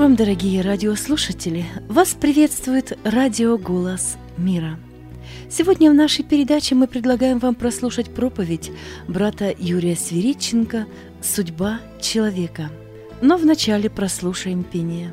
вам, дорогие радиослушатели! Вас приветствует радио «Голос мира». Сегодня в нашей передаче мы предлагаем вам прослушать проповедь брата Юрия Свиридченко «Судьба человека». Но вначале прослушаем пение.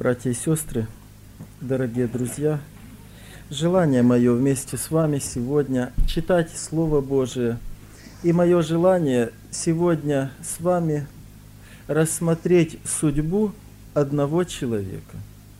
Братья и сестры, дорогие друзья, желание мое вместе с вами сегодня читать Слово Божие. И мое желание сегодня с вами рассмотреть судьбу одного человека.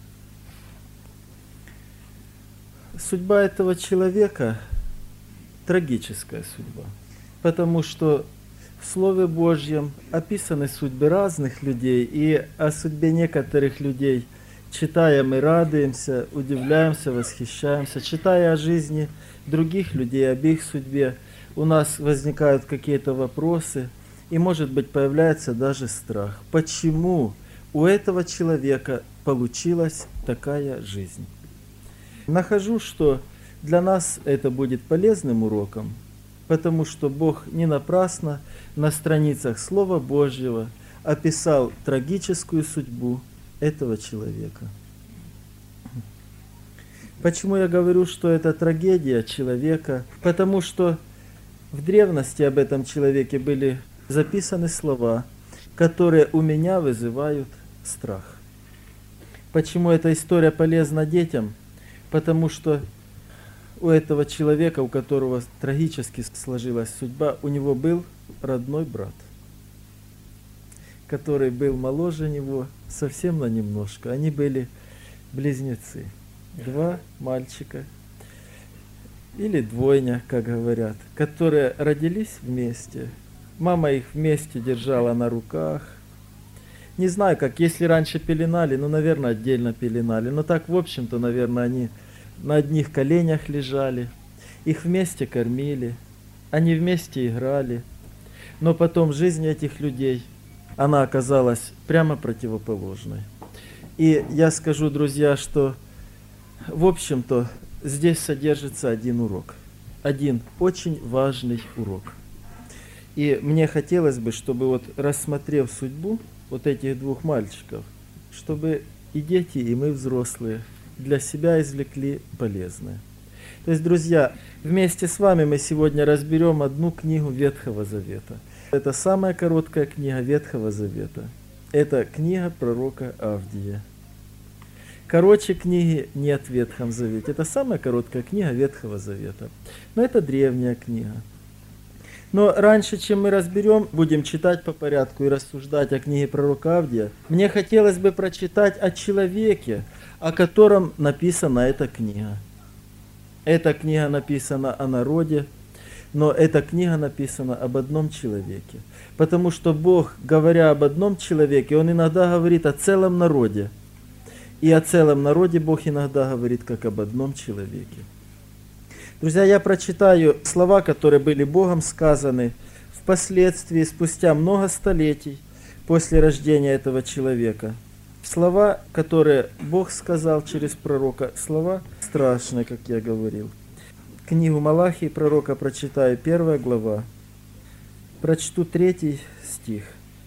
Судьба этого человека – трагическая судьба, потому что в Слове Божьем описаны судьбы разных людей, и о судьбе некоторых людей читая, мы радуемся, удивляемся, восхищаемся. Читая о жизни других людей, об их судьбе, у нас возникают какие-то вопросы, и, может быть, появляется даже страх. Почему у этого человека получилась такая жизнь? Нахожу, что для нас это будет полезным уроком, потому что Бог не напрасно на страницах Слова Божьего описал трагическую судьбу этого человека. Почему я говорю, что это трагедия человека? Потому что в древности об этом человеке были записаны слова, которые у меня вызывают страх. Почему эта история полезна детям? Потому что у этого человека, у которого трагически сложилась судьба, у него был родной брат, который был моложе него совсем на немножко. Они были близнецы. Два мальчика, или двойня, как говорят, которые родились вместе. Мама их вместе держала на руках. Не знаю, как, если раньше пеленали, наверное, отдельно пеленали. Но так, в общем-то, наверное, они на одних коленях лежали, их вместе кормили, они вместе играли. Но потом жизнь этих людей, она оказалась прямо противоположной. И я скажу, друзья, что, в общем-то, здесь содержится один урок. Один очень важный урок. И мне хотелось бы, чтобы вот рассмотрев судьбу вот этих двух мальчиков, чтобы и дети, и мы, взрослые, для себя извлекли полезное. То есть, друзья, вместе с вами мы сегодня разберем одну книгу Ветхого Завета. Это самая короткая книга Ветхого Завета. Это книга пророка Авдия. Короче книги нет в Ветхом Завете. Это самая короткая книга Ветхого Завета. Но это древняя книга. Но раньше, чем мы разберем, будем читать по порядку и рассуждать о книге пророка Авдия, мне хотелось бы прочитать о человеке, о котором написана эта книга. Эта книга написана о народе, но эта книга написана об одном человеке. Потому что Бог, говоря об одном человеке, Он иногда говорит о целом народе. И о целом народе Бог иногда говорит как об одном человеке. Друзья, я прочитаю слова, которые были Богом сказаны впоследствии, спустя много столетий после рождения этого человека. Слова, которые Бог сказал через пророка, слова страшные, как я говорил. Книгу Малахии пророка прочитаю, 1 глава. Прочту 3 стих,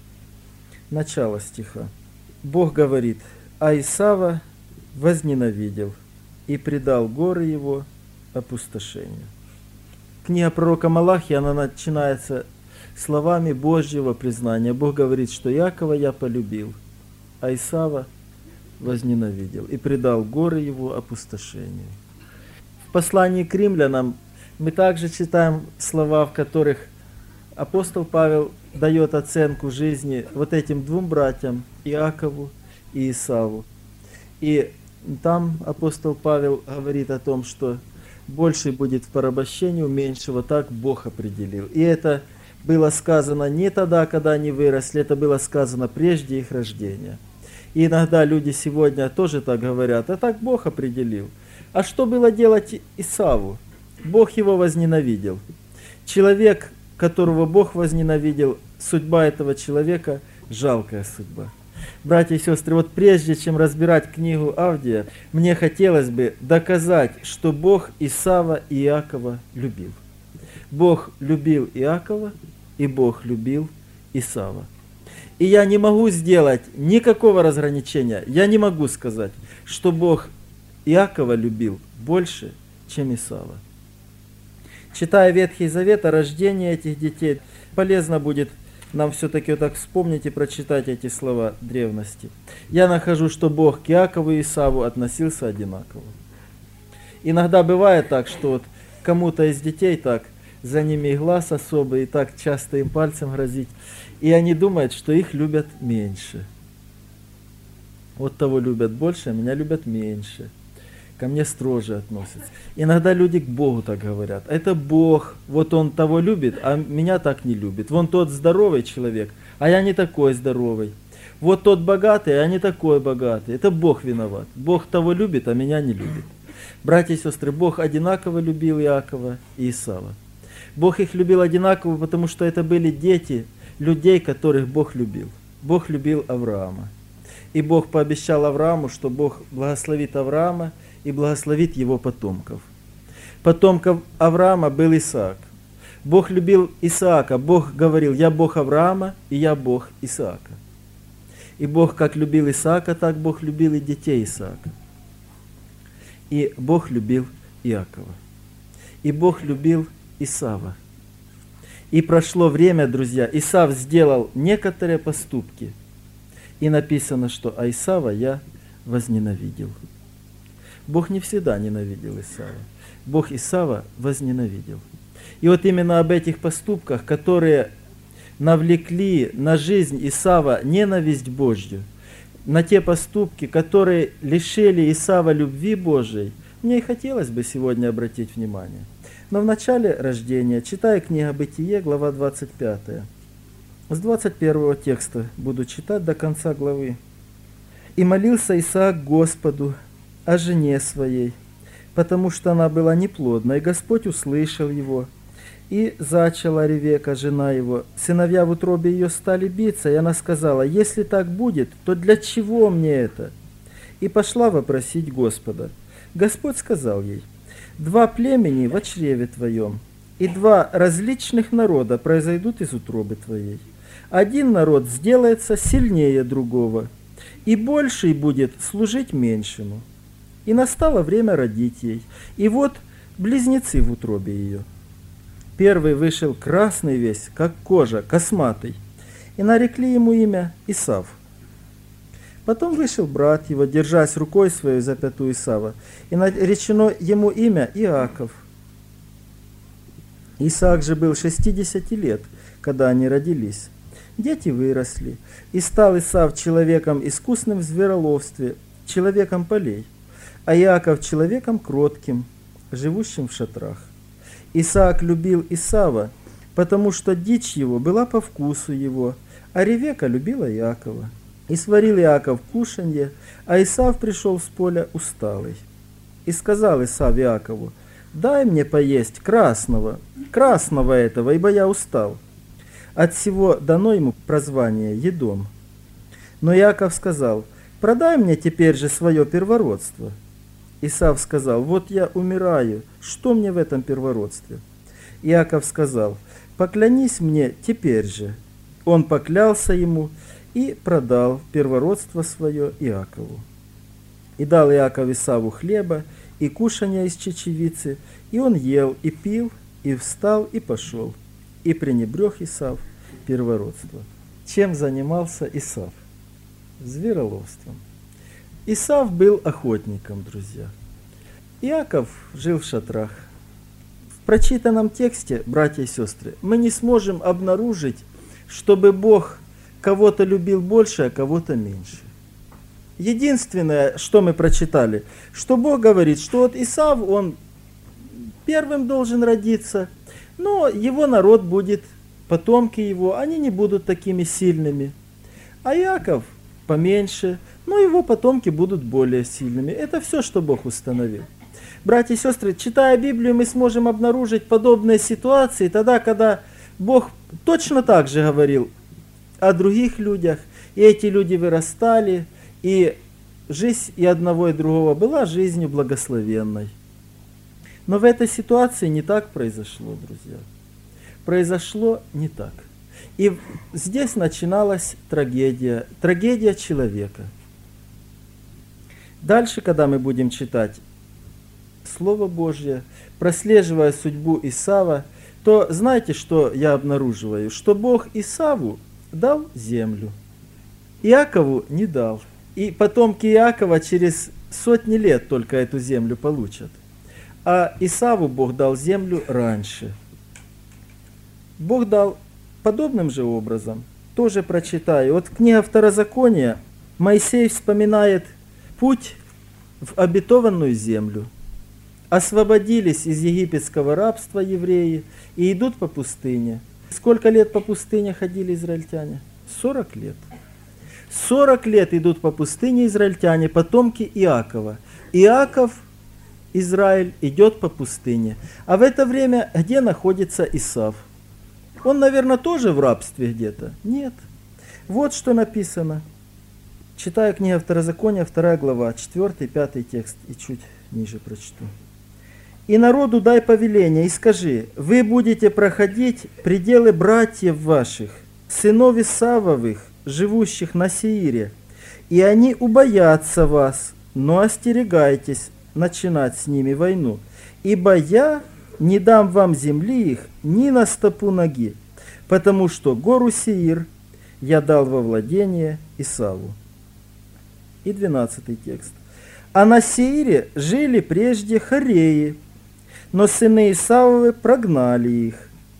начало стиха. Бог говорит: «А Исава возненавидел и предал горы его опустошению». Книга пророка Малахии, она начинается словами Божьего признания. Бог говорит, что Иакова я полюбил, а Исава возненавидел и предал горы его опустошению. В послании к римлянам мы также читаем слова, в которых апостол Павел дает оценку жизни вот этим двум братьям, Иакову и Исаву. И там апостол Павел говорит о том, что больший будет в порабощении у меньшего, так Бог определил. И это было сказано не тогда, когда они выросли, это было сказано прежде их рождения. И иногда люди сегодня тоже так говорят: а так Бог определил. А что было делать Исаву? Бог его возненавидел. Человек, которого Бог возненавидел, судьба этого человека – жалкая судьба. Братья и сестры, вот прежде чем разбирать книгу Авдия, мне хотелось бы доказать, что Бог Исава и Иакова любил. Бог любил Иакова, и Бог любил Исава. И я не могу сделать никакого разграничения. Я не могу сказать, что Бог Иакова любил больше, чем Исава. Читая Ветхий Завет о рождении этих детей, полезно будет нам все-таки вот так вспомнить и прочитать эти слова древности. Я нахожу, что Бог к Иакову и Исаву относился одинаково. Иногда бывает так, что вот кому-то из детей так, за ними и глаз особый, и так часто им пальцем грозить, и они думают, что их любят меньше. Вот того любят больше, а меня любят меньше. Ко мне строже относятся. Иногда люди к Богу так говорят. Это Бог, вот Он того любит, а меня так не любит. Вон тот здоровый человек, а я не такой здоровый. Вот тот богатый, а я не такой богатый. Это Бог виноват. Бог того любит, а меня не любит. Братья и сестры, Бог одинаково любил Иакова и Исава. Бог их любил одинаково, потому что это были дети людей, которых Бог любил. Бог любил Авраама. И Бог пообещал Аврааму, что Бог благословит Авраама и благословит его потомков. Потомков Авраама был Исаак. Бог любил Исаака. Бог говорил: я Бог Авраама и я Бог Исаака. И Бог как любил Исаака, так Бог любил и детей Исаака. И Бог любил Иакова. И Бог любил Исава. И прошло время, друзья, Исав сделал некоторые поступки. И написано, что «А Исава я возненавидел». Бог не всегда ненавидел Исава. Бог Исава возненавидел. И вот именно об этих поступках, которые навлекли на жизнь Исава ненависть Божью, на те поступки, которые лишили Исава любви Божией, мне и хотелось бы сегодня обратить внимание. Но в начале рождения, читая книга Бытие, глава 25, с 21 текста буду читать до конца главы. «И молился Исаак Господу о жене своей, потому что она была неплодна, и Господь услышал его. И зачала Ревека, жена его. Сыновья в утробе ее стали биться, и она сказала: если так будет, то для чего мне это? И пошла вопросить Господа. Господь сказал ей: 2 племени во чреве твоем, и 2 различных народа произойдут из утробы твоей. Один народ сделается сильнее другого, и больший будет служить меньшему. И настало время родить ей, и вот близнецы в утробе ее. Первый вышел красный весь, как кожа, косматый, и нарекли ему имя Исав. Потом вышел брат его, держась рукой своей за пяту Исава, и наречено ему имя Иаков. Исаак же был 60 лет, когда они родились. Дети выросли, и стал Исав человеком искусным в звероловстве, человеком полей, а Иаков человеком кротким, живущим в шатрах. Исаак любил Исава, потому что дичь его была по вкусу его, а Ревека любила Иакова. И сварил Иаков кушанье, а Исав пришел с поля усталый. И сказал Исав Иакову: дай мне поесть красного этого, ибо я устал. От всего дано ему прозвание Едом. Но Иаков сказал: продай мне теперь же свое первородство. Исав сказал: вот я умираю, что мне в этом первородстве? Иаков сказал: поклянись мне теперь же. Он поклялся ему и продал первородство свое Иакову. И дал Иаков Исаву хлеба и кушанья из чечевицы, и он ел и пил, и встал и пошел, и пренебрег Исав первородство. Чем занимался Исав? Звероловством. Исав был охотником, друзья. Иаков жил в шатрах. В прочитанном тексте, братья и сестры, мы не сможем обнаружить, чтобы Бог кого-то любил больше, а кого-то меньше. Единственное, что мы прочитали, что Бог говорит, что вот Исав, он первым должен родиться, но его народ будет, потомки его, они не будут такими сильными. А Иаков поменьше, но его потомки будут более сильными. Это все, что Бог установил. Братья и сестры, читая Библию, мы сможем обнаружить подобные ситуации тогда, когда Бог точно так же говорил о других людях, и эти люди вырастали, и жизнь и одного, и другого была жизнью благословенной. Но в этой ситуации не так произошло, друзья. Произошло не так. И здесь начиналась трагедия человека. Дальше, когда мы будем читать Слово Божье, прослеживая судьбу Исава, то знаете, что я обнаруживаю? Что Бог Исаву дал землю, Иакову не дал. И потомки Иакова через сотни лет только эту землю получат. А Исаву Бог дал землю раньше. Бог дал подобным же образом. Тоже прочитаю. Вот книга Второзакония, Моисей вспоминает путь в обетованную землю. Освободились из египетского рабства евреи и идут по пустыне. Сколько лет по пустыне ходили израильтяне? 40 лет. 40 лет идут по пустыне израильтяне, потомки Иакова. Иаков, Израиль, идет по пустыне. А в это время где находится Исав? Он, наверное, тоже в рабстве где-то? Нет. Вот что написано. Читаю книгу Второзакония, 2 глава, 4-5 текст, и чуть ниже прочту. «И народу дай повеление, и скажи, вы будете проходить пределы братьев ваших, сынов Исавовых, живущих на Сеире, и они убоятся вас, но остерегайтесь начинать с ними войну, ибо я не дам вам земли их ни на стопу ноги, потому что гору Сеир я дал во владение Исаву». И 12 текст. «А на Сеире жили прежде хореи, но сыны Исавовы прогнали их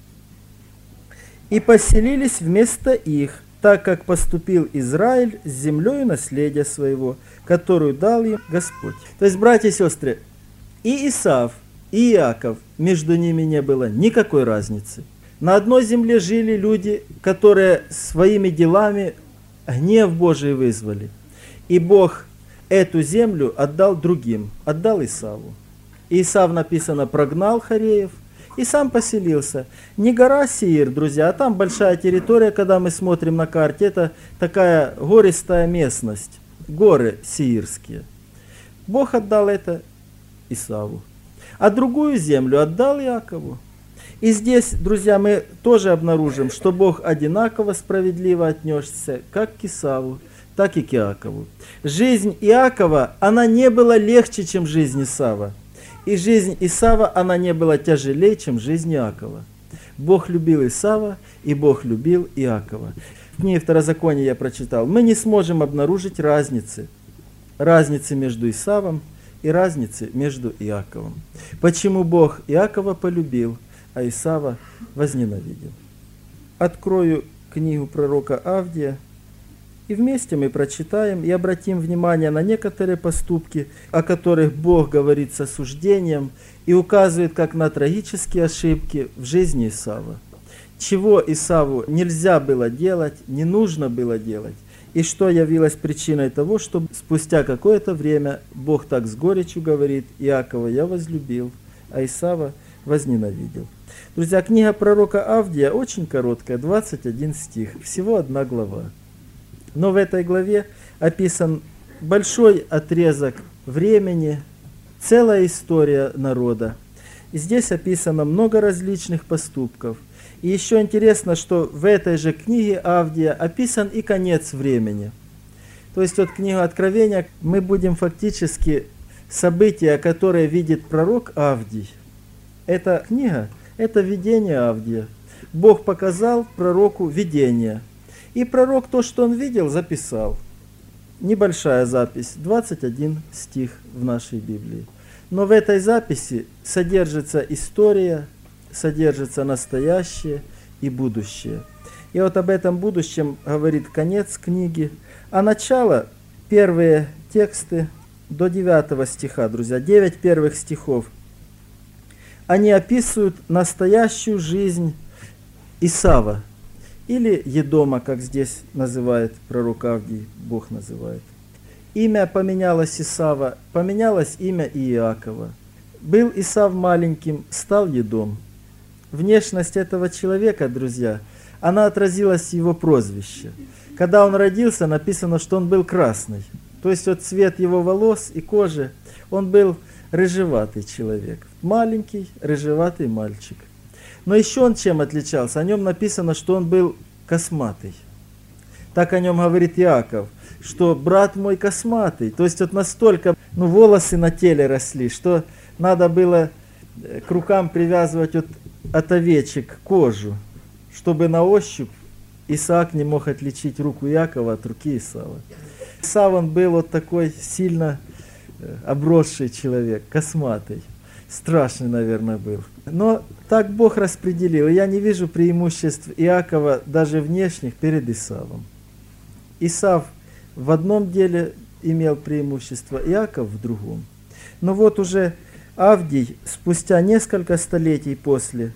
и поселились вместо их, так как поступил Израиль с землей наследия своего, которую дал им Господь». То есть, братья и сестры, и Исав, и Иаков, между ними не было никакой разницы. На одной земле жили люди, которые своими делами гнев Божий вызвали. И Бог эту землю отдал другим, отдал Исаву. И Исав, написано, прогнал хореев и сам поселился. Не гора Сеир, друзья, а там большая территория, когда мы смотрим на карте, это такая гористая местность, горы сеирские. Бог отдал это Исаву, а другую землю отдал Иакову. И здесь, друзья, мы тоже обнаружим, что Бог одинаково справедливо отнесся как к Исаву, так и к Иакову. Жизнь Иакова, она не была легче, чем жизнь Исава. И жизнь Исава, она не была тяжелее, чем жизнь Иакова. Бог любил Исава, и Бог любил Иакова. В книге Второзакония я прочитал, мы не сможем обнаружить разницы между Исавом и разницы между Иаковом. Почему Бог Иакова полюбил, а Исава возненавидел? Открою книгу пророка Авдия, и вместе мы прочитаем и обратим внимание на некоторые поступки, о которых Бог говорит с осуждением и указывает как на трагические ошибки в жизни Исава. Чего Исаву нельзя было делать, не нужно было делать, и что явилось причиной того, что спустя какое-то время Бог так с горечью говорит: «Иакова я возлюбил, а Исава возненавидел». Друзья, книга пророка Авдия очень короткая, 21 стих, всего 1 глава. Но в этой главе описан большой отрезок времени, целая история народа. И здесь описано много различных поступков. И еще интересно, что в этой же книге Авдия описан и конец времени. То есть от книги Откровения мы будем фактически события, которые видит пророк Авдий. Эта книга – это видение Авдия. Бог показал пророку видение. И пророк то, что он видел, записал. Небольшая запись, 21 стих в нашей Библии. Но в этой записи содержится история, содержится настоящее и будущее. И вот об этом будущем говорит конец книги. А начало, первые тексты до 9 стиха, друзья, 9 первых стихов, они описывают настоящую жизнь Исава. Или Едома, как здесь называет пророк Авдий, Бог называет. Имя поменялось Исава, поменялось имя и Иакова. Был Исав маленьким, стал Едом. Внешность этого человека, друзья, она отразилась в его прозвище. Когда он родился, написано, что он был красный. То есть вот цвет его волос и кожи, он был рыжеватый человек. Маленький, рыжеватый мальчик. Но еще он чем отличался? О нем написано, что он был косматый. Так о нем говорит Иаков, что брат мой косматый. То есть вот настолько волосы на теле росли, что надо было к рукам привязывать вот от овечек кожу, чтобы на ощупь Исаак не мог отличить руку Иакова от руки Исава. Исав, он был вот такой сильно обросший человек, косматый. Страшный, наверное, был. Но так Бог распределил. Я не вижу преимуществ Иакова даже внешних перед Исавом. Исав в одном деле имел преимущество, Иаков в другом. Но вот уже Авдий, спустя несколько столетий после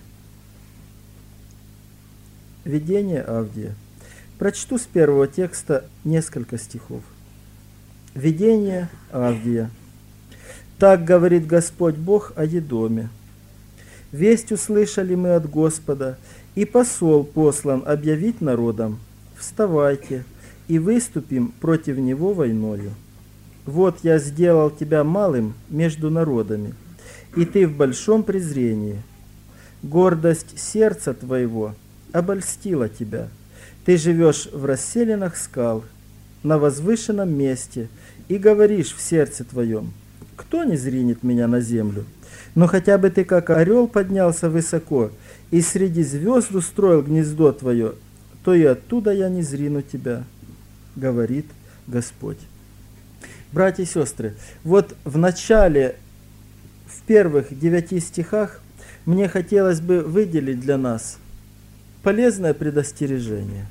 видения Авдия, прочту с первого текста несколько стихов. Видение Авдия. Так говорит Господь Бог о Едоме. Весть услышали мы от Господа, и посол послан объявить народам: вставайте и выступим против него войною. Вот я сделал тебя малым между народами, и ты в большом презрении. Гордость сердца твоего обольстила тебя. Ты живешь в расселинах скал, на возвышенном месте, и говоришь в сердце твоем: кто не зринет меня на землю? Но хотя бы ты, как орел, поднялся высоко, и среди звезд устроил гнездо твое, то и оттуда я не зрину тебя, говорит Господь. Братья и сестры, вот в начале, в первых 9 стихах, мне хотелось бы выделить для нас полезное предостережение.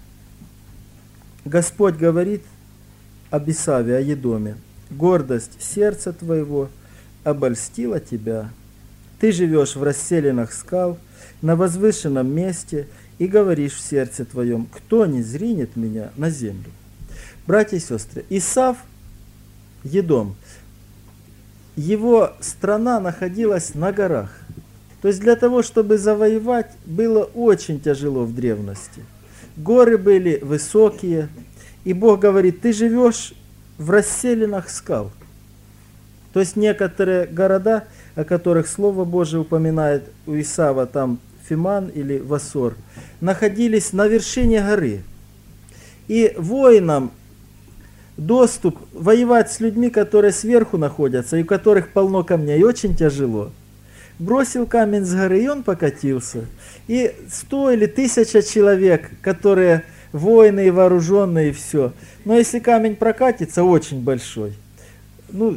Господь говорит об Исаве, о Едоме: гордость сердца твоего обольстила тебя. Ты живешь в расселинах скал, на возвышенном месте, и говоришь в сердце твоем: кто не зринет меня на землю? Братья и сестры, Исав, Едом, его страна находилась на горах. То есть для того, чтобы завоевать, было очень тяжело в древности. Горы были высокие, и Бог говорит: ты живешь в расселинах скал. То есть некоторые города, о которых Слово Божие упоминает у Исава, там Фиман или Васор, находились на вершине горы. И воинам доступ воевать с людьми, которые сверху находятся, и у которых полно камней, очень тяжело. Бросил камень с горы, и он покатился. И 100 или 1000 человек, которые воины и вооруженные, и все. Но если камень прокатится, очень большой, 2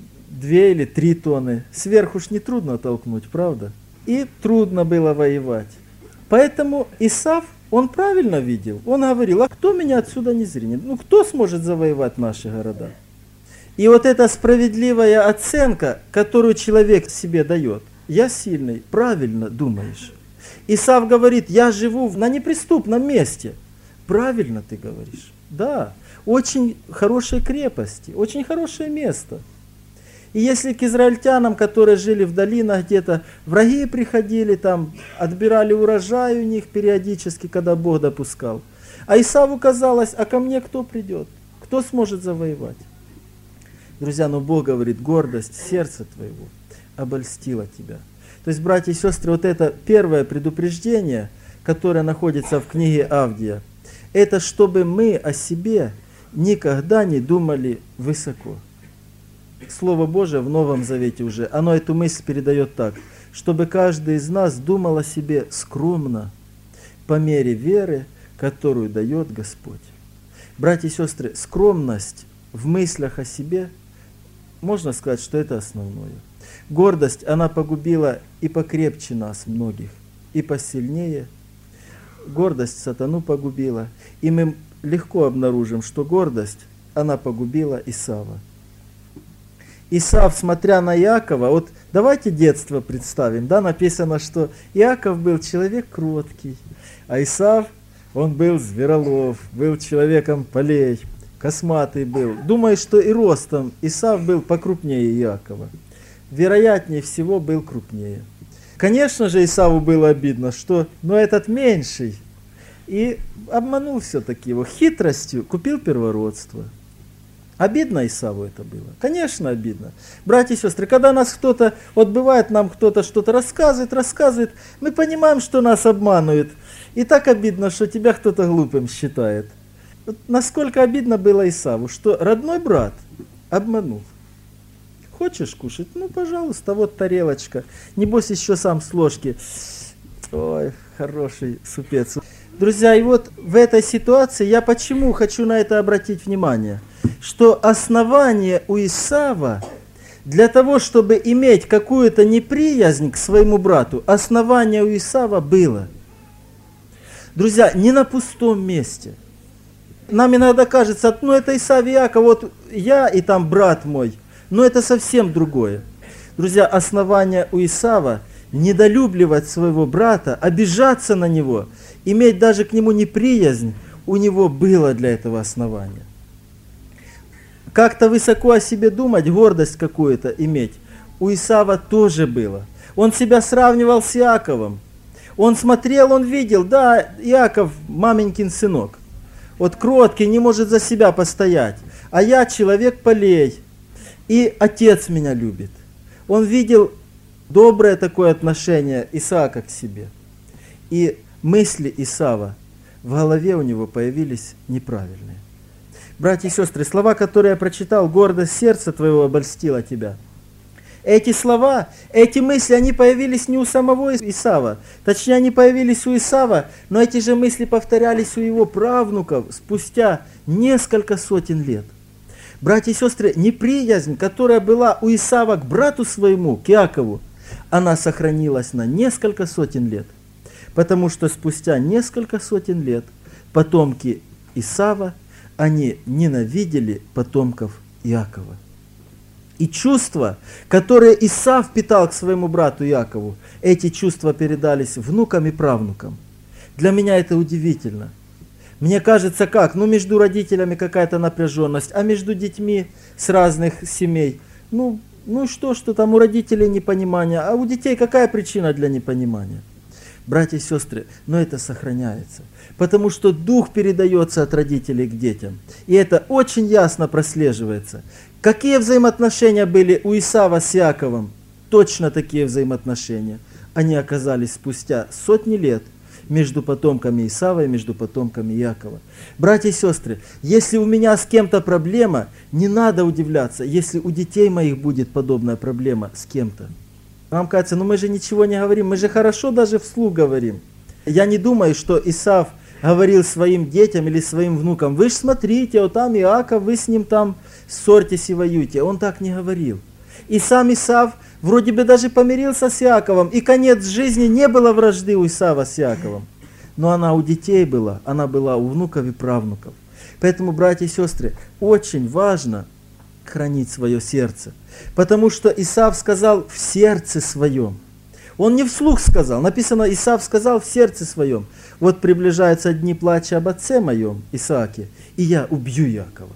или 3 тонны, сверху ж не трудно толкнуть, правда? И трудно было воевать. Поэтому Исав, он правильно видел. Он говорил: а кто меня отсюда не зринет? Кто сможет завоевать наши города? И вот эта справедливая оценка, которую человек себе дает: я сильный, правильно думаешь. Исав говорит: я живу на неприступном месте. Правильно ты говоришь. Да, очень хорошей крепости, очень хорошее место. И если к израильтянам, которые жили в долинах где-то, враги приходили, там отбирали урожай у них периодически, когда Бог допускал. А Исаву казалось: а ко мне кто придет? Кто сможет завоевать? Друзья, но Бог говорит: гордость сердца твоего обольстила тебя. То есть, братья и сестры, вот это первое предупреждение, которое находится в книге Авдия, это чтобы мы о себе никогда не думали высоко. Слово Божие в Новом Завете уже, оно эту мысль передает так: чтобы каждый из нас думал о себе скромно, по мере веры, которую дает Господь. Братья и сестры, скромность в мыслях о себе, можно сказать, что это основное. Гордость, она погубила и покрепче нас многих, и посильнее. Гордость сатану погубила, и мы легко обнаружим, что гордость, она погубила Исава. Исав, смотря на Иакова, вот давайте детство представим, да, написано, что Иаков был человек кроткий, а Исав, он был зверолов, был человеком полей, косматый был. Думаю, что и ростом Исав был покрупнее Иакова. Вероятнее всего, был крупнее. Конечно же, Исаву было обидно, что, этот меньший, и обманул все-таки его хитростью, купил первородство. Обидно Исаву это было? Конечно, обидно. Братья и сестры, когда нас кто-то, бывает, нам кто-то что-то рассказывает, мы понимаем, что нас обманывают. И так обидно, что тебя кто-то глупым считает. Вот насколько обидно было Исаву, что родной брат обманул. Хочешь кушать? Пожалуйста, вот тарелочка. Небось, еще сам с ложки Ой, хороший супец. Друзья, и вот в этой ситуации я почему хочу на это обратить внимание, что основание у Исава для того, чтобы иметь какую-то неприязнь к своему брату, основание у Исава было. Друзья, не на пустом месте. Нам иногда кажется, ну это Исав и Иаков, вот я и там брат мой, но это совсем другое. Друзья, основание у Исава недолюбливать своего брата, обижаться на него, иметь даже к нему неприязнь, у него было для этого основания. Как-то высоко о себе думать, гордость какую-то иметь, у Исава тоже было. Он себя сравнивал с Иаковом. Он смотрел, он видел, да, Иаков маменькин сынок. Вот кроткий, не может за себя постоять. А я человек полей, и отец меня любит. Он видел доброе такое отношение Исаака к себе. И мысли Исава в голове у него появились неправильные. Братья и сестры, слова, которые я прочитал, гордость сердца твоего обольстила тебя. Эти слова, эти мысли, они появились не у самого Исава. Точнее, они появились у Исава, но эти же мысли повторялись у его правнуков спустя несколько сотен лет. Братья и сестры, неприязнь, которая была у Исава к брату своему, к Иакову, она сохранилась на несколько сотен лет. Потому что спустя несколько сотен лет потомки Исава, они ненавидели потомков Иакова. И чувства, которые Исав питал к своему брату Иакову, эти чувства передались внукам и правнукам. Для меня это удивительно. Мне кажется, как? Ну, между родителями какая-то напряженность, а между детьми с разных семей. Ну что там у родителей непонимание, а у детей какая причина для непонимания? Братья и сестры, но это сохраняется. Потому что дух передается от родителей к детям. И это очень ясно прослеживается. Какие взаимоотношения были у Исава с Иаковом? Точно такие взаимоотношения. Они оказались спустя сотни лет между потомками Исава и между потомками Иакова. Братья и сестры, если у меня с кем-то проблема, не надо удивляться, если у детей моих будет подобная проблема с кем-то. Вам кажется, мы же ничего не говорим, мы же хорошо даже вслух говорим. Я не думаю, что Исав говорил своим детям или своим внукам: вы ж смотрите, вот там Иаков, вы с ним там ссорьтесь и воюете. Он так не говорил. И сам Исав вроде бы даже помирился с Иаковом, и конец жизни не было вражды у Исава с Иаковом. Но она у детей была, она была у внуков и правнуков. Поэтому, братья и сестры, очень важно хранить свое сердце. Потому что Исав сказал в сердце своем. Он не вслух сказал. Написано, Исав сказал в сердце своем: вот приближаются дни плача об отце моем, Исааке, и я убью Иакова.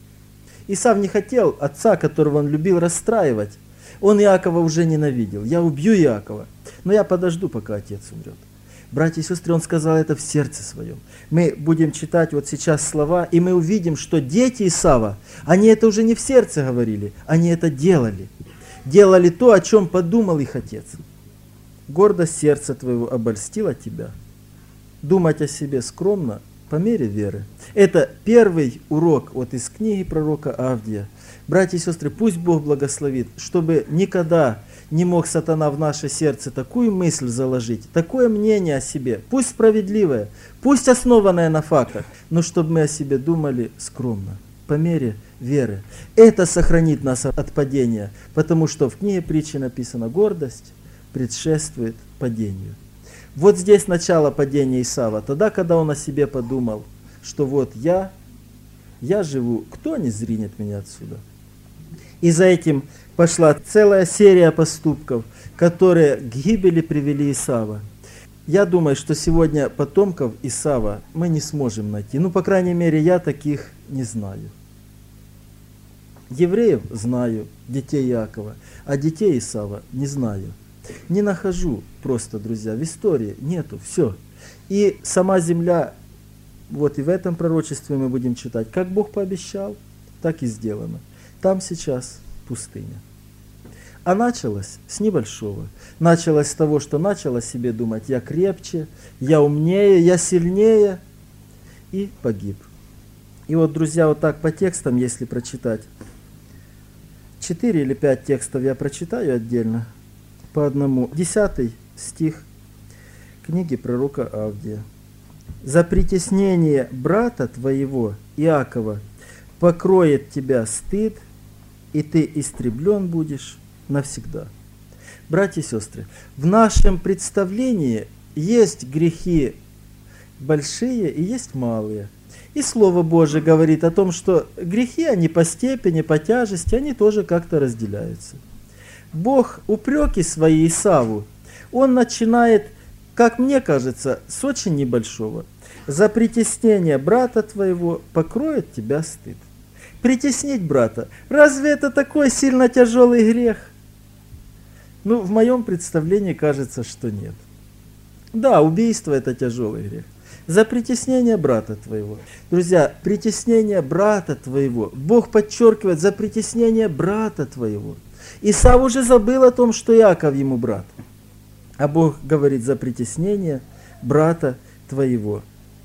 Исав не хотел отца, которого он любил, расстраивать. Он Иакова уже ненавидел. Я убью Иакова, но я подожду, пока отец умрет. Братья и сестры, он сказал это в сердце своем. Мы будем читать вот сейчас слова, и мы увидим, что дети Исава, они это уже не в сердце говорили, они это делали. Делали то, о чем подумал их отец. Гордость сердца твоего обольстила тебя. Думать о себе скромно по мере веры. Это первый урок вот из книги пророка Авдия. Братья и сестры, пусть Бог благословит, чтобы никогда не мог сатана в наше сердце такую мысль заложить, такое мнение о себе, пусть справедливое, пусть основанное на фактах, но чтобы мы о себе думали скромно, по мере веры. Это сохранит нас от падения, потому что в книге притчи написано: гордость предшествует падению. Вот здесь начало падения Исава, тогда, когда он о себе подумал, что вот я живу, кто не зринет меня отсюда? И за этим пошла целая серия поступков, которые к гибели привели Исава. Я думаю, что сегодня потомков Исава мы не сможем найти. Ну, по крайней мере, я таких не знаю. Евреев знаю, детей Иакова, а детей Исава не знаю. Не нахожу просто, друзья, в истории нету, все. И сама земля, вот и в этом пророчестве мы будем читать, как Бог пообещал, так и сделано. Там сейчас пустыня. А началось с небольшого. Началось с того, что начало себе думать: я крепче, я умнее, я сильнее, и погиб. И вот, друзья, вот так по текстам, если прочитать, 4 или 5 текстов я прочитаю отдельно, по одному. 10 стих. книги пророка Авдия. «За притеснение брата твоего, Иакова, покроет тебя стыд, и ты истреблен будешь навсегда». Братья и сестры, в нашем представлении есть грехи большие и есть малые. И Слово Божие говорит о том, что грехи, они по степени, по тяжести, они тоже как-то разделяются. Бог упреки свои Исаву, он начинает, как мне кажется, с очень небольшого. «За притеснение брата твоего покроет тебя стыд». Притеснить брата, разве это такой сильно тяжелый грех? Ну, в моем представлении кажется, что нет. Да, убийство – это тяжелый грех. За притеснение брата твоего. Друзья, притеснение брата твоего. Бог подчеркивает, за притеснение брата твоего. Исав уже забыл о том, что Иаков ему брат. А Бог говорит, за притеснение брата твоего.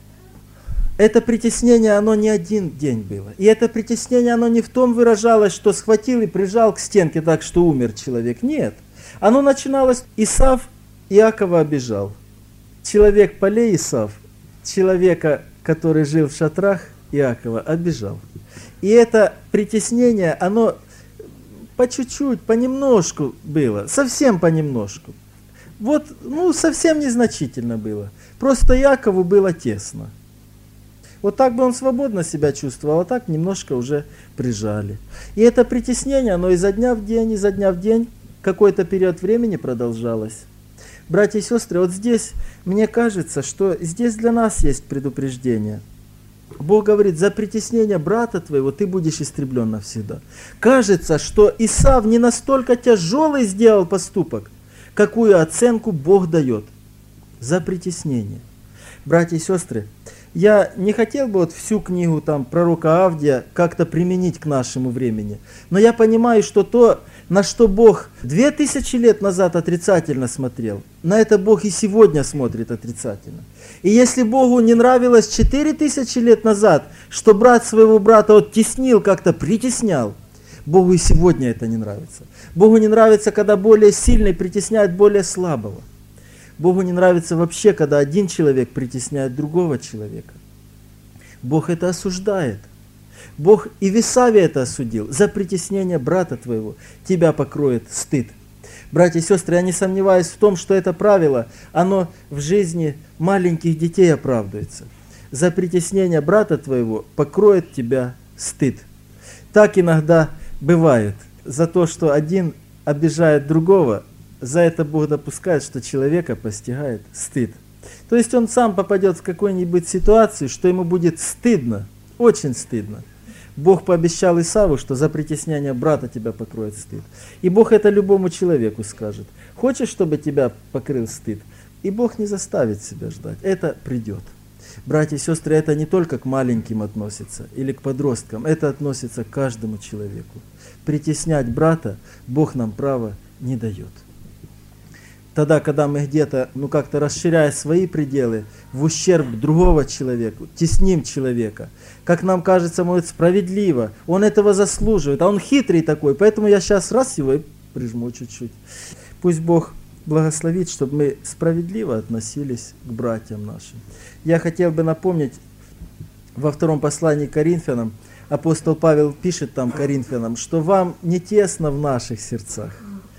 Это притеснение, оно не один день было. И это притеснение, оно не в том выражалось, что схватил и прижал к стенке так, что умер человек. Нет. Оно начиналось, Исав Иакова обижал. Человек полей Исав, человека, который жил в шатрах Иакова, обижал. И это притеснение, оно по чуть-чуть, понемножку было, совсем понемножку. Вот, совсем незначительно было. Просто Иакову было тесно. Вот так бы он свободно себя чувствовал, а так немножко уже прижали. И это притеснение, оно изо дня в день, какой-то период времени продолжалось. Братья и сестры, вот здесь, мне кажется, что здесь для нас есть предупреждение. Бог говорит, за притеснение брата твоего ты будешь истреблен навсегда. Кажется, что Исав не настолько тяжелый сделал поступок, какую оценку Бог дает за притеснение. Братья и сестры, я не хотел бы вот всю книгу пророка Авдия как-то применить к нашему времени, но я понимаю, что то, на что Бог 2000 лет назад отрицательно смотрел, на это Бог и сегодня смотрит отрицательно. И если Богу не нравилось 4000 лет назад, что брат своего брата оттеснил, как-то притеснял, Богу и сегодня это не нравится. Богу не нравится, когда более сильный притесняет более слабого. Богу не нравится вообще, когда один человек притесняет другого человека. Бог это осуждает. Бог и в Исаве это осудил. За притеснение брата твоего тебя покроет стыд. Братья и сестры, я не сомневаюсь в том, что это правило, оно в жизни маленьких детей оправдывается. За притеснение брата твоего покроет тебя стыд. Так иногда бывает. За то, что один обижает другого, за это Бог допускает, что человека постигает стыд. То есть он сам попадет в какую-нибудь ситуацию, что ему будет стыдно, очень стыдно. Бог пообещал Исаву, что за притеснение брата тебя покроет стыд. И Бог это любому человеку скажет. Хочешь, чтобы тебя покрыл стыд? И Бог не заставит себя ждать. Это придет. Братья и сестры, это не только к маленьким относится или к подросткам. Это относится к каждому человеку. Притеснять брата Бог нам права не дает. Тогда, когда мы где-то, как-то расширяя свои пределы в ущерб другого человека, тесним человека, как нам кажется, может, справедливо, он этого заслуживает, а он хитрый такой, поэтому я сейчас раз его и прижму чуть-чуть. Пусть Бог благословит, чтобы мы справедливо относились к братьям нашим. Я хотел бы напомнить, во втором послании к Коринфянам, апостол Павел пишет там Коринфянам, что вам не тесно в наших сердцах,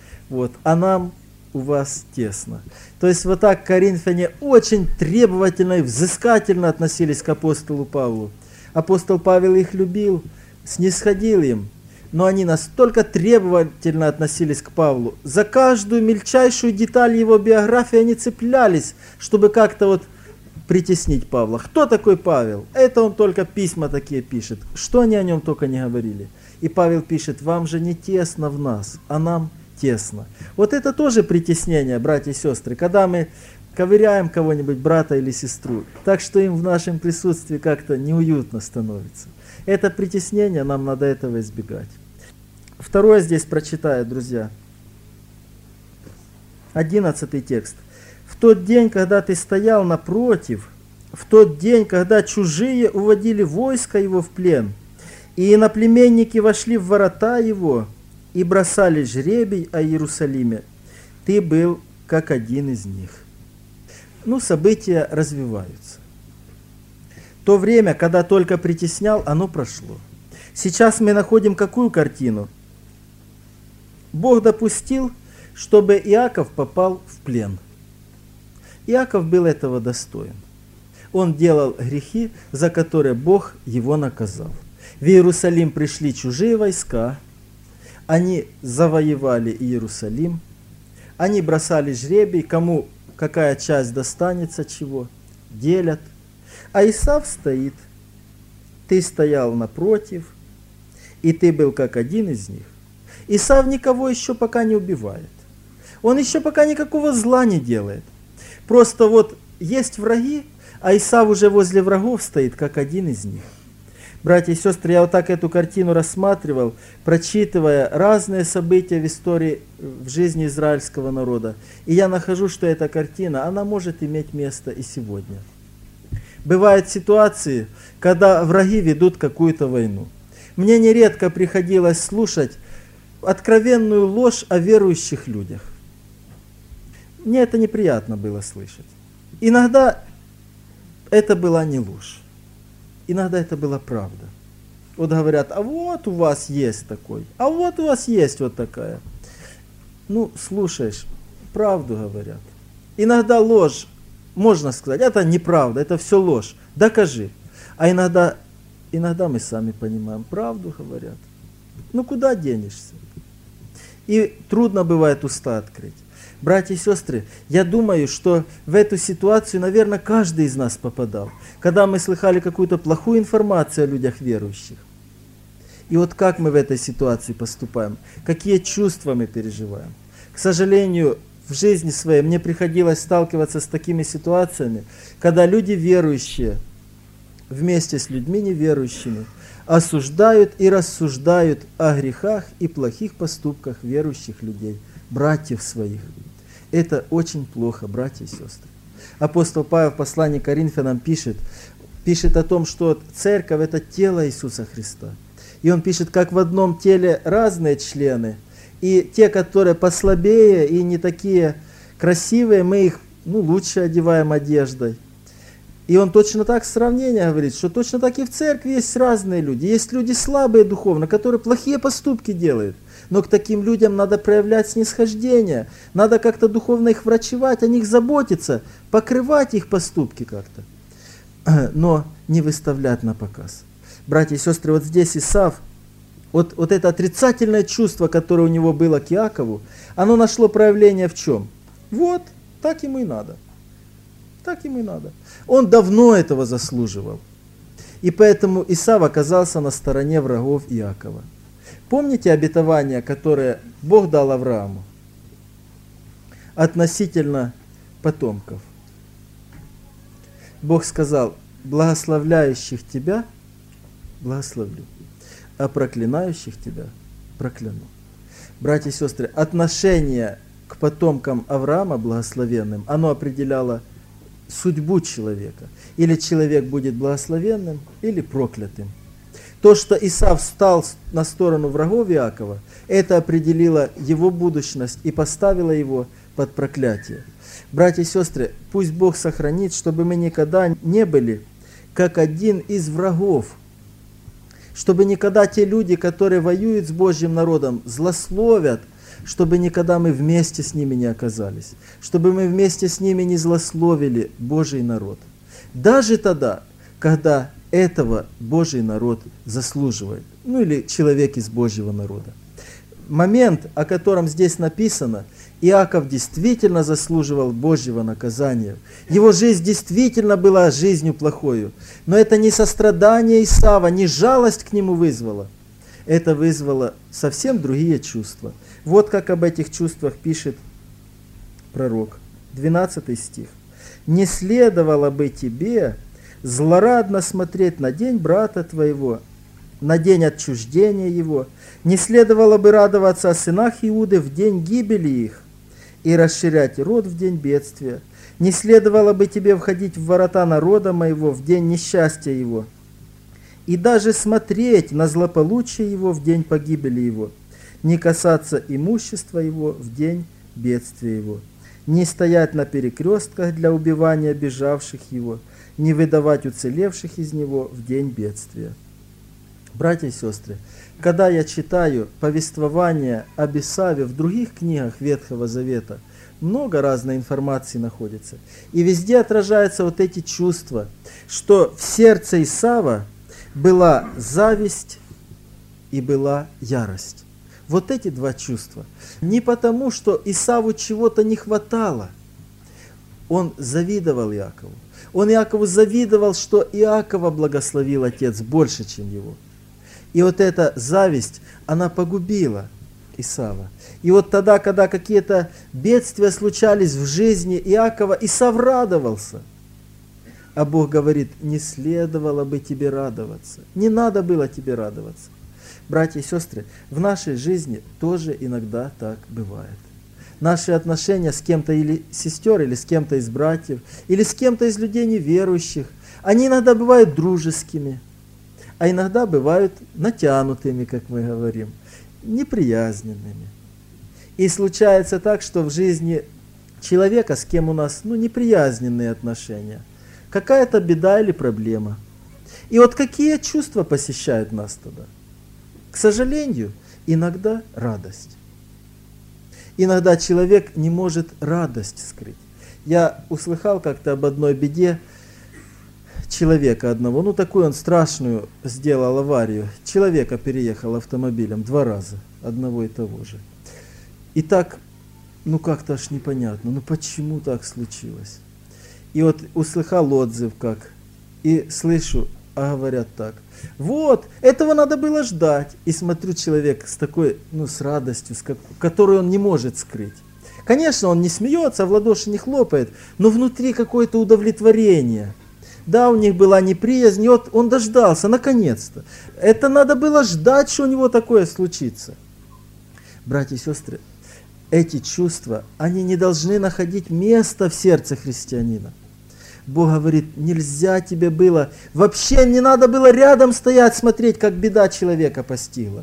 а нам у вас тесно. То есть вот так коринфяне очень требовательно и взыскательно относились к апостолу Павлу. Апостол Павел их любил, снисходил им, но они настолько требовательно относились к Павлу. За каждую мельчайшую деталь его биографии они цеплялись, чтобы как-то притеснить Павла. Кто такой Павел? Это он только письма такие пишет. Что они о нем только не говорили. И Павел пишет, вам же не тесно в нас, а нам тесно. Вот это тоже притеснение, братья и сестры, когда мы ковыряем кого-нибудь, брата или сестру, так что им в нашем присутствии как-то неуютно становится. Это притеснение, нам надо этого избегать. Второе здесь прочитаю, друзья. 11 текст. В тот день, когда ты стоял напротив, в тот день, когда чужие уводили войско его в плен, и иноплеменники вошли в ворота его, и бросали жребий о Иерусалиме, ты был как один из них. события развиваются. То время, когда только притеснял, оно прошло. Сейчас мы находим какую картину? Бог допустил, чтобы Иаков попал в плен. Иаков был этого достоин. Он делал грехи, за которые Бог его наказал. В Иерусалим пришли чужие войска, они завоевали Иерусалим, они бросали жребий, кому какая часть достанется чего, делят. А Исав стоит, ты стоял напротив, и ты был как один из них. Исав никого еще пока не убивает. Он еще пока никакого зла не делает. Просто вот есть враги, а Исав уже возле врагов стоит, как один из них. Братья и сестры, я вот так эту картину рассматривал, прочитывая разные события в истории, в жизни израильского народа. И я нахожу, что эта картина, она может иметь место и сегодня. Бывают ситуации, когда враги ведут какую-то войну. Мне нередко приходилось слушать откровенную ложь о верующих людях. Мне это неприятно было слышать. Иногда это была не ложь. Иногда это была правда. Вот говорят, а вот у вас есть такой, а вот у вас есть вот такая. Слушаешь, правду говорят. Иногда ложь, можно сказать, это неправда, это все ложь. Докажи. А иногда мы сами понимаем, правду говорят. Куда денешься? И трудно бывает уста открыть. Братья и сестры, я думаю, что в эту ситуацию, наверное, каждый из нас попадал, когда мы слыхали какую-то плохую информацию о людях верующих. И вот как мы в этой ситуации поступаем, какие чувства мы переживаем. К сожалению, в жизни своей мне приходилось сталкиваться с такими ситуациями, когда люди верующие вместе с людьми неверующими осуждают и рассуждают о грехах и плохих поступках верующих людей, братьев своих. Это очень плохо, братья и сестры. Апостол Павел в послании к Коринфянам пишет о том, что церковь – это тело Иисуса Христа. И он пишет, как в одном теле разные члены, и те, которые послабее и не такие красивые, мы их лучше одеваем одеждой. И он точно так сравнение говорит, что точно так и в церкви есть разные люди. Есть люди слабые духовно, которые плохие поступки делают. Но к таким людям надо проявлять снисхождение, надо как-то духовно их врачевать, о них заботиться, покрывать их поступки как-то, но не выставлять на показ. Братья и сестры, вот здесь Исав, вот это отрицательное чувство, которое у него было к Иакову, оно нашло проявление в чем? Вот, так ему и надо. Так ему и надо. Он давно этого заслуживал. И поэтому Исав оказался на стороне врагов Иакова. Помните обетование, которое Бог дал Аврааму относительно потомков? Бог сказал, благословляющих тебя благословлю, а проклинающих тебя прокляну. Братья и сестры, отношение к потомкам Авраама благословенным, оно определяло судьбу человека. Или человек будет благословенным, или проклятым. То, что Исав встал на сторону врагов Иакова, это определило его будущность и поставило его под проклятие. Братья и сестры, пусть Бог сохранит, чтобы мы никогда не были как один из врагов. Чтобы никогда те люди, которые воюют с Божьим народом, злословят, чтобы никогда мы вместе с ними не оказались. Чтобы мы вместе с ними не злословили Божий народ. Даже тогда, когда этого Божий народ заслуживает. Или человек из Божьего народа. Момент, о котором здесь написано, Иаков действительно заслуживал Божьего наказания. Его жизнь действительно была жизнью плохою. Но это не сострадание Исава, не жалость к нему вызвало. Это вызвало совсем другие чувства. Вот как об этих чувствах пишет пророк. 12 стих. «Не следовало бы тебе злорадно смотреть на день брата твоего, на день отчуждения его, не следовало бы радоваться о сынах Иуды в день гибели их и расширять род в день бедствия, не следовало бы тебе входить в ворота народа моего в день несчастья его, и даже смотреть на злополучие его в день погибели его, не касаться имущества его в день бедствия его, не стоять на перекрестках для убивания бежавших его, не выдавать уцелевших из него в день бедствия. Братья и сестры, когда я читаю повествование об Исаве в других книгах Ветхого Завета, много разной информации находится. И везде отражаются вот эти чувства, что в сердце Исава была зависть и была ярость. Вот эти два чувства. Не потому, что Исаву чего-то не хватало. Он завидовал Иакову. Он Иакову завидовал, что Иакова благословил отец больше, чем его. И вот эта зависть, она погубила Исава. И вот тогда, когда какие-то бедствия случались в жизни Иакова, Исав радовался. А Бог говорит, не следовало бы тебе радоваться. Не надо было тебе радоваться. Братья и сестры, в нашей жизни тоже иногда так бывает. Наши отношения с кем-то или сестер, или с кем-то из братьев, или с кем-то из людей неверующих, они иногда бывают дружескими, а иногда бывают натянутыми, как мы говорим, неприязненными. И случается так, что в жизни человека, с кем у нас неприязненные отношения, какая-то беда или проблема. И вот какие чувства посещают нас тогда? К сожалению, иногда радость. Иногда человек не может радость скрыть. Я услыхал как-то об одной беде человека одного. Такую он страшную сделал аварию. Человека переехал автомобилем 2 раза, одного и того же. И так, как-то аж непонятно, почему так случилось? И вот услыхал отзыв как, и слышу, а говорят так. Вот, этого надо было ждать. И смотрю, человек с такой, с радостью, которую он не может скрыть. Конечно, он не смеется, в ладоши не хлопает, но внутри какое-то удовлетворение. Да, у них была неприязнь, и вот он дождался, наконец-то. Это надо было ждать, что у него такое случится. Братья и сестры, эти чувства, они не должны находить места в сердце христианина. Бог говорит, нельзя тебе было, вообще не надо было рядом стоять, смотреть, как беда человека постигла.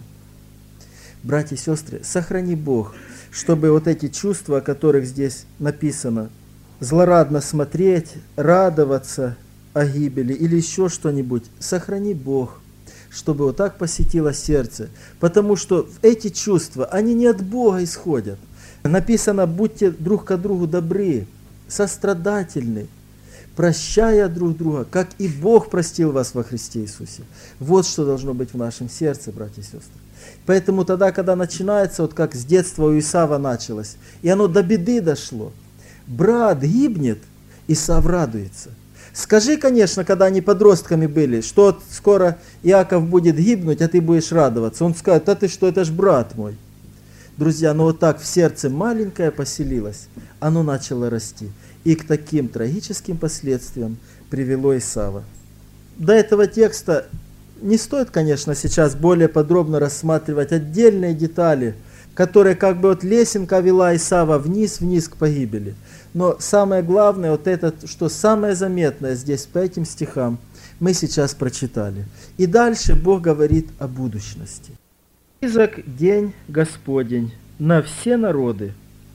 Братья и сестры, сохрани Бог, чтобы вот эти чувства, о которых здесь написано, злорадно смотреть, радоваться о гибели или еще что-нибудь, сохрани Бог, чтобы вот так посетило сердце. Потому что эти чувства, они не от Бога исходят. Написано, будьте друг к другу добры, сострадательны, прощая друг друга, как и Бог простил вас во Христе Иисусе. Вот что должно быть в нашем сердце, братья и сестры. Поэтому тогда, когда начинается, вот как с детства у Исава началось, и оно до беды дошло, брат гибнет, Исав радуется. Скажи, конечно, когда они подростками были, что скоро Иаков будет гибнуть, а ты будешь радоваться. Он скажет, а ты что, это ж брат мой. Друзья, вот так в сердце маленькое поселилось, оно начало расти. И к таким трагическим последствиям привело Исава. До этого текста не стоит, конечно, сейчас более подробно рассматривать отдельные детали, которые как бы лесенка вела Исава вниз к погибели. Но самое главное, это, что самое заметное здесь по этим стихам, мы сейчас прочитали. И дальше Бог говорит о будущности. «Близок день Господень на все народы.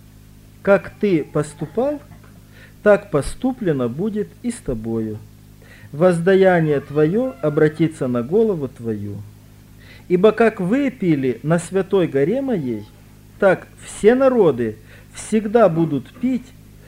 Как ты поступал, так поступлено будет и с тобою. Воздаяние твое обратится на голову твою. Ибо как вы пили на святой горе моей, так все народы всегда будут пить,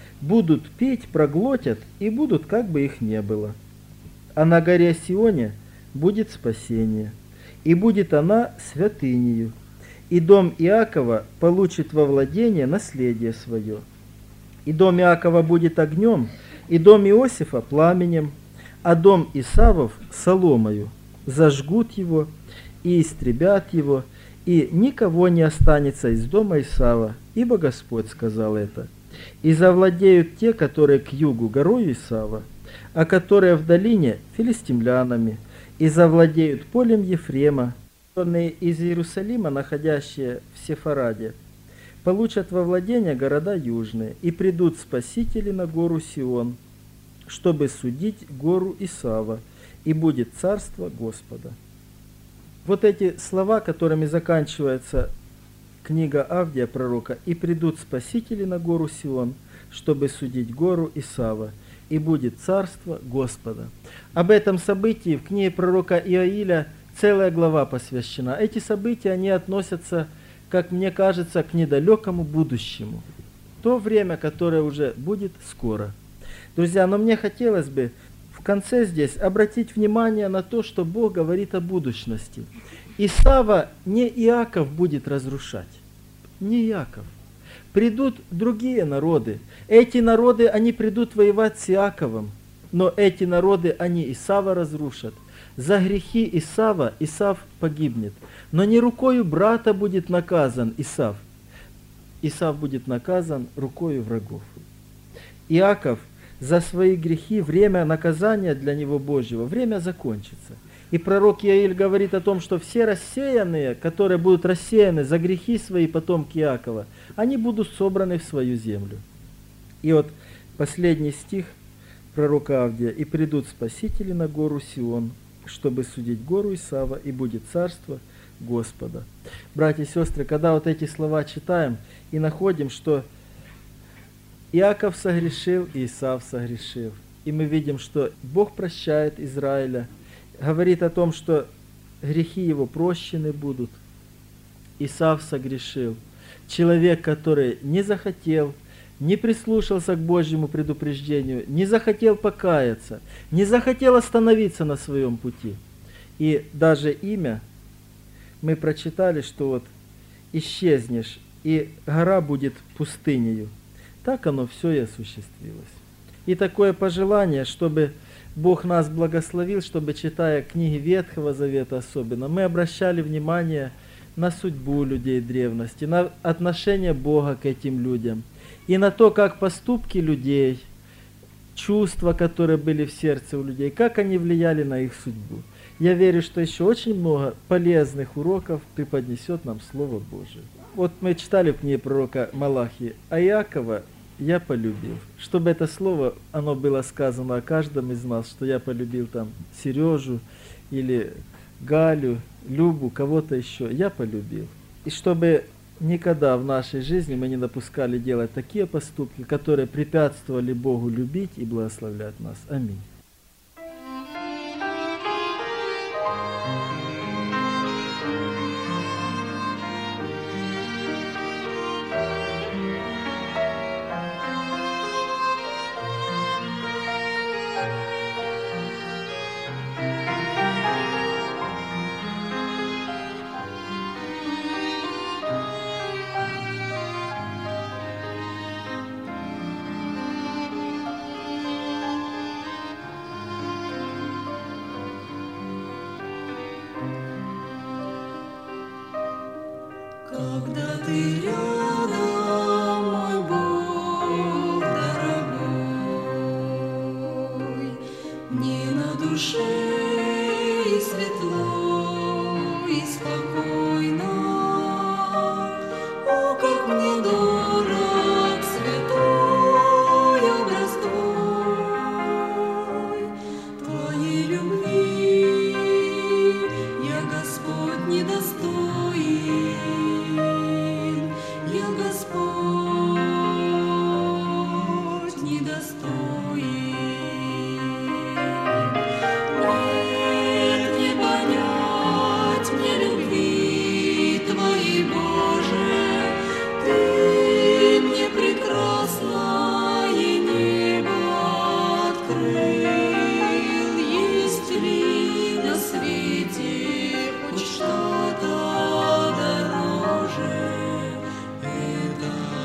проглотят, и будут, как бы их не было. А на горе Сионе будет спасение, и будет она святынею, и дом Иакова получит во владение наследие свое. И дом Иакова будет огнем, и дом Иосифа пламенем, а дом Исавов соломою. Зажгут его и истребят его, и никого не останется из дома Исава, ибо Господь сказал это. И завладеют те, которые к югу горою Исава, а которые в долине филистимлянами, и завладеют полем Ефрема, из Иерусалима, находящие в Сефараде, получат во владение города южные, и придут спасители на гору Сион, чтобы судить гору Исава, и будет царство Господа». Вот эти слова, которыми заканчивается книга Авдия пророка, «И придут спасители на гору Сион, чтобы судить гору Исава, и будет царство Господа». Об этом событии в книге пророка Иоиля целая глава посвящена. Эти события, они относятся, как мне кажется, к недалекому будущему. То время, которое уже будет скоро. Друзья, но мне хотелось бы в конце здесь обратить внимание на то, что Бог говорит о будущности. Исава не Иаков будет разрушать, не Иаков. Придут другие народы. Эти народы, они придут воевать с Иаковом, но эти народы, они Исава разрушат. За грехи Исава Исав погибнет. Но не рукою брата будет наказан Исав. Исав будет наказан рукою врагов. Иаков за свои грехи, время наказания для него Божьего, время закончится. И пророк Иоиль говорит о том, что все рассеянные, которые будут рассеяны за грехи свои потомки Иакова, они будут собраны в свою землю. И вот последний стих пророка Авдия: «И придут спасители на гору Сион, чтобы судить гору Исава, и будет царство Господа». Братья и сестры, когда вот эти слова читаем и находим, что Иаков согрешил, и Исав согрешил, и мы видим, что Бог прощает Израиля, говорит о том, что грехи его прощены будут. Исав согрешил. Человек, который не захотел, не прислушался к Божьему предупреждению, не захотел покаяться, не захотел остановиться на своем пути. И даже имя мы прочитали, что вот исчезнешь, и гора будет пустынею. Так оно все и осуществилось. И такое пожелание, чтобы Бог нас благословил, чтобы, читая книги Ветхого Завета особенно, мы обращали внимание на судьбу людей древности, на отношение Бога к этим людям, и на то, как поступки людей, чувства, которые были в сердце у людей, как они влияли на их судьбу. Я верю, что еще очень много полезных уроков преподнесет нам Слово Божие. Вот мы читали в книге пророка Малахии: «А Иакова я полюбил». Чтобы это слово, оно было сказано о каждом из нас, что я полюбил там Сережу или Галю, Любу, кого-то еще. Я полюбил. И чтобы никогда в нашей жизни мы не допускали делать такие поступки, которые препятствовали Богу любить и благословлять нас. Аминь. Когда ты рядом, мой Бог дорогой, мне на душе и светло, и спокойно. О, как мне дорог святой образ Твой, Твоей любви я, Господь, недостоин. Я, Господь, недостоин. Нет, не понять мне любви Твоей, Боже. Ты мне прекрасное небо открыл. Есть ли на свете хоть что-то дороже? Это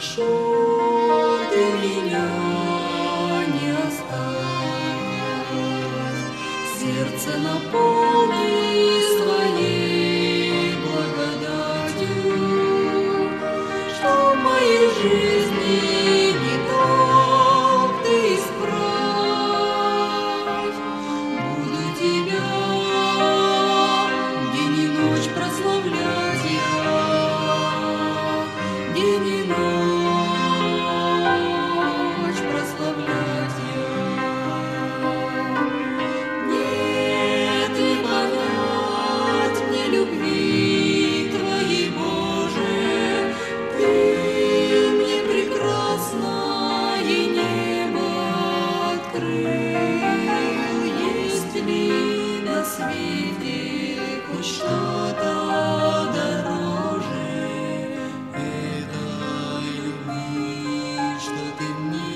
прошу, ты меня не оставь. Сердце наполни своей благодатью, что в моей жизни недуг ты исправь. Буду тебя день и ночь прославлять я, день и ночь прославлять я. Нет ли понять мне любви Твоей, Боже, Ты мне прекрасное небо открыл. Есть ли на свете хоть что-то дороже этой любви, что Ты мне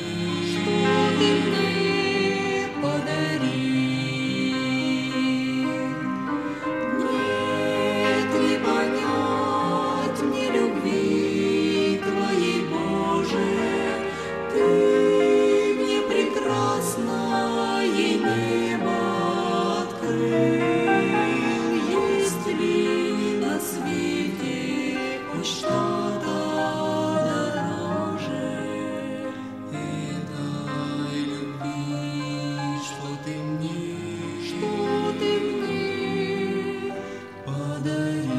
подарил? Нет ли понять мне любви Твоей, Боже, Ты мне прекрасное небо открыл. Есть ли на свете хоть что-то дороже этой любви, что Ты мне подарил?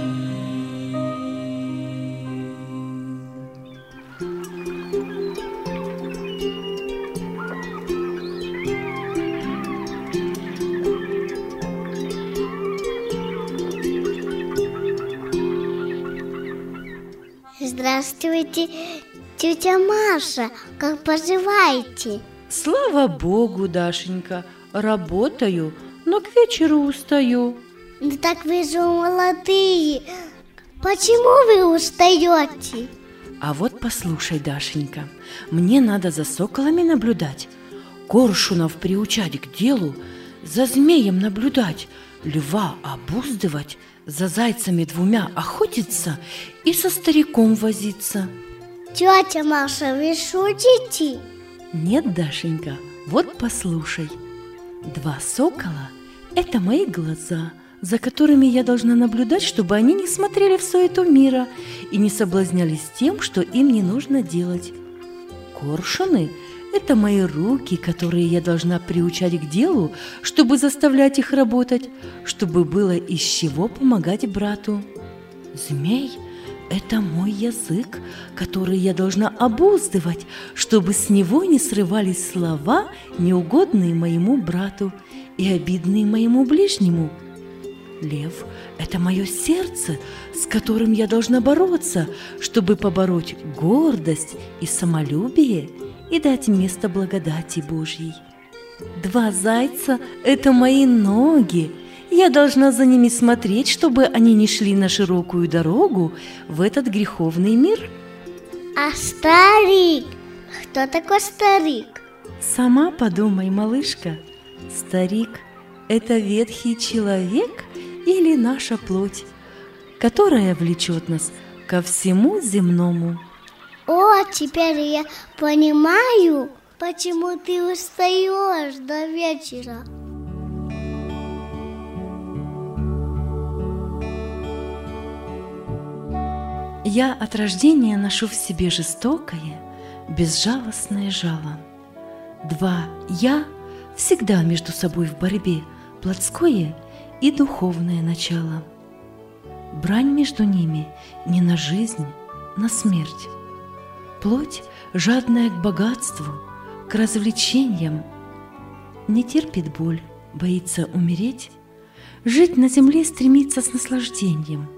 Здравствуйте, тетя Маша, как поживаете? Слава Богу, Дашенька, работаю, но к вечеру устаю. Да так вы же молодые, почему вы устаете? А вот послушай, Дашенька, мне надо за соколами наблюдать, коршунов приучать к делу, за змеем наблюдать, льва обуздывать, за зайцами двумя охотиться и со стариком возиться. Тетя Маша, вы шутите? Нет, Дашенька, вот послушай. 2 сокола – это мои глаза, за которыми я должна наблюдать, чтобы они не смотрели в суету мира и не соблазнялись тем, что им не нужно делать. Коршуны – это мои руки, которые я должна приучать к делу, чтобы заставлять их работать, чтобы было из чего помогать брату. Змей – это мой язык, который я должна обуздывать, чтобы с него не срывались слова, неугодные моему брату и обидные моему ближнему. Лев – это мое сердце, с которым я должна бороться, чтобы побороть гордость и самолюбие и дать место благодати Божьей. 2 зайца – это мои ноги. Я должна за ними смотреть, чтобы они не шли на широкую дорогу в этот греховный мир. А старик? Кто такой старик? Сама подумай, малышка. Старик – это ветхий человек или наша плоть, которая влечет нас ко всему земному. О, теперь я понимаю, почему ты устаешь до вечера. Я от рождения ношу в себе жестокое, безжалостное жало. 2 «я» всегда между собой в борьбе, плотское и духовное начало. Брань между ними не на жизнь, на смерть. Плоть, жадная к богатству, к развлечениям, не терпит боль, боится умереть, жить на земле стремится с наслаждением.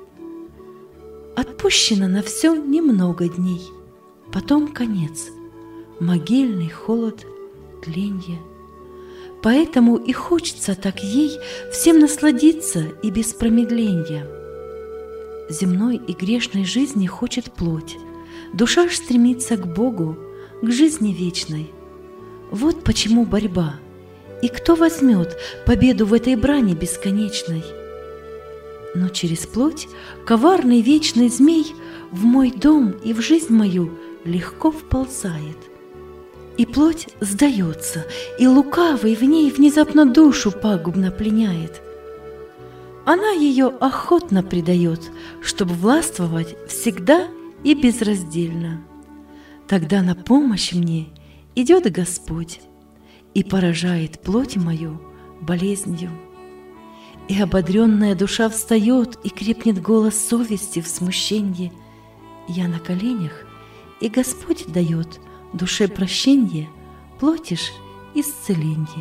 Отпущено на все немного дней, потом конец, могильный холод, тленье. Поэтому и хочется так ей всем насладиться и без промедления. Земной и грешной жизни хочет плоть, душа ж стремится к Богу, к жизни вечной. Вот почему борьба, и кто возьмет победу в этой брани бесконечной? Но через плоть коварный вечный змей в мой дом и в жизнь мою легко вползает. И плоть сдается, и лукавый в ней внезапно душу пагубно пленяет. Она ее охотно предает, чтобы властвовать всегда и безраздельно. Тогда на помощь мне идет Господь и поражает плоть мою болезнью. И ободренная душа встает, и крепнет голос совести в смущенье. Я на коленях, и Господь дает душе прощенье, плоти ж исцеленье.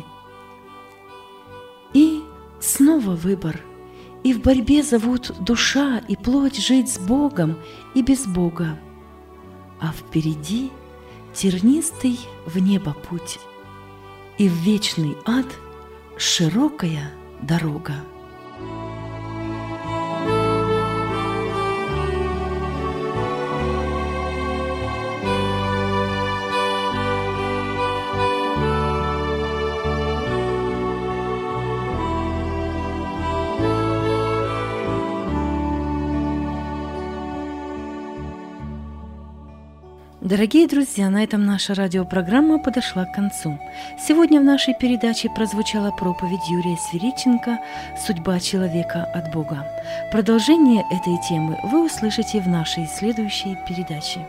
И снова выбор, и в борьбе зовут душа и плоть жить с Богом и без Бога. А впереди тернистый в небо путь, и в вечный ад широкая дорога. Дорогие друзья, на этом наша радиопрограмма подошла к концу. Сегодня в нашей передаче прозвучала проповедь Юрия Свиридченко «Судьба человека от Бога». Продолжение этой темы вы услышите в нашей следующей передаче.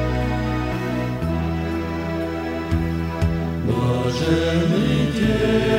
Блаженный день.